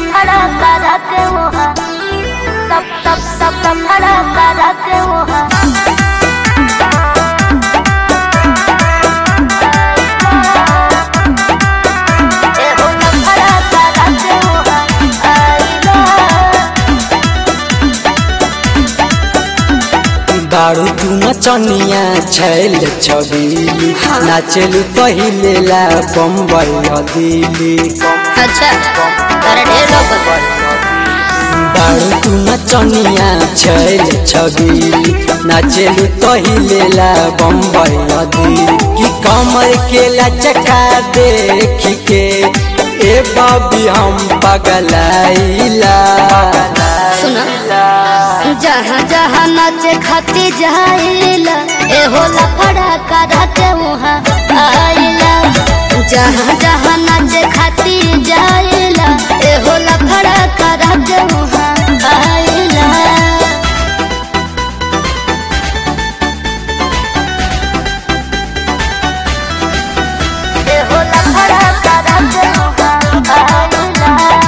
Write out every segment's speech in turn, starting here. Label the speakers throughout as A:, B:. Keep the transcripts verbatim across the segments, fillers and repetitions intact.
A: लफड़ा करा के वहाँ तब तब तब लफड़ा करा के वहाँ
B: बारू तू मचनिया छैल छबीली नाचलू पहिले ला बम्बई दिल्ली।
A: अच्छा तारा ढेर लोग
B: बारू तू मचनिया छैल छबीली नाचलू पहिले ला बम्बई दिल्ली की कमर के लचका देख के ए बाबी हम पगलाइला।
A: सुना जहाँ जहाँ नाचे खाती जाइला ए होला फड़ा करा के वहाँ आइला। जहाँ जहाँ नाचे खाती जाइला ए होला फड़ा करा के वहाँ आइला। ए होला फड़ा करा के वहाँ आइला।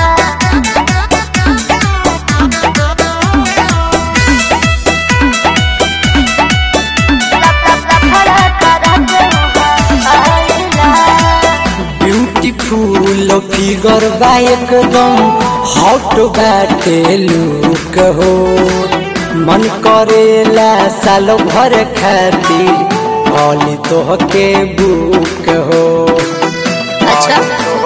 B: ब्यूटीफुल फिगर बा एकदम हॉट बाटे लुक हो मन करेला सालो भर खातिर भली तोहके बुक हो।
A: अच्छा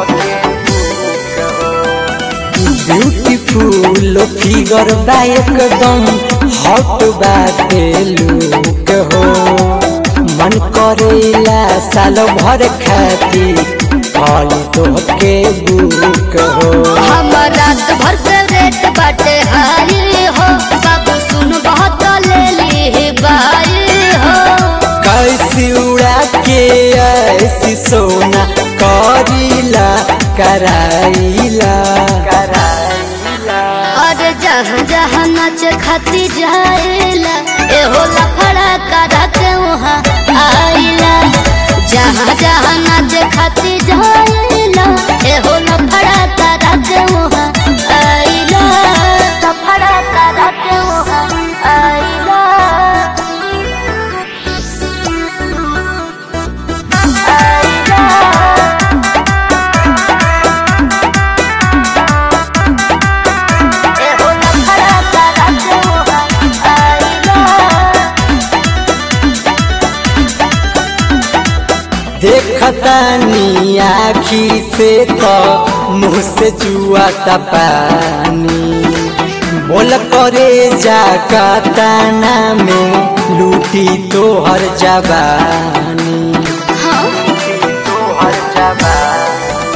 B: ब्यूटीफुल फिगर बा एकदम हॉट बाटे लुक हो मन करेला सालो भर खातिर भली तोहके बुक हो।
A: हम रात भर के रेट बाटे हाई हो बाबू सुन बहुत ले ली बाई हो।
B: कैसी उड़ा के ऐसी सोना करीला कराइला कराइला।
A: और जहाँ जहाँ नाच खाती जाइला ए होला फड़ा करा के वहाँ आइला। जहाँ जहाँ नाच खाती जाइला ए होला फड़ा करा के वहाँ आइला। फड़ा करा के वहाँ आइला।
B: देखतानी आखी से तो मुँह से जुआता पानी बोल करे जा काताना में लूटी तोहर जवानी। तोहर जवानी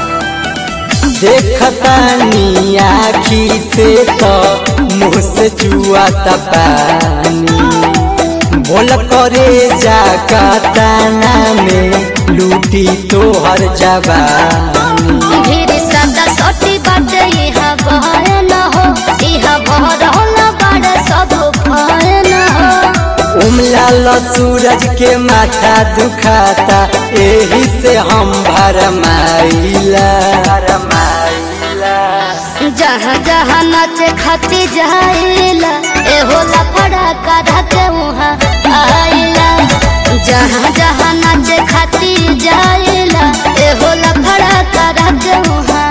B: देखतानी आखी से तो मुँह से जुआता पानी बोल करे जा काताना में लूटी तोहर जवानी।
A: ढेर सादा सटी बाटे यहाँ बहर न हो यहाँ बहर होला बाड़ा सब भर न हो।
B: उमलाल सूरज के माथा दुखाता एही से हम भरमाइला भरमाइला।
A: जहाँ जहाँ नाचे खाती जाइला ए होला फड़ा करा के वहाँ आइला। जहाँ जहाँ नाचे खाती जाइला ए होला फड़ा करा के वहाँ